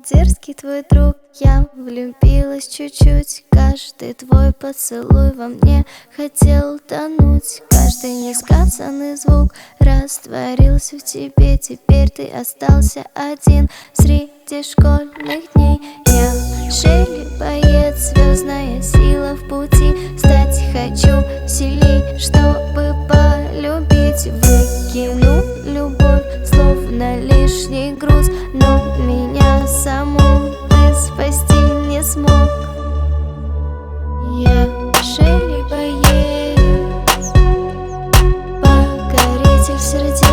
Дерзкий твой друг, я влюбилась чуть-чуть. Каждый твой поцелуй во мне хотел тонуть. Каждый несказанный звук растворился в тебе. Теперь ты остался один среди школьных дней. Я Шелли, боец, звездная сила в пути. Стать хочу сильней, чтобы полюбить. Выкину любовь, словно лишний груз, но меня саму ты спасти не смог. Я Шелли, боец, покоритель сердец.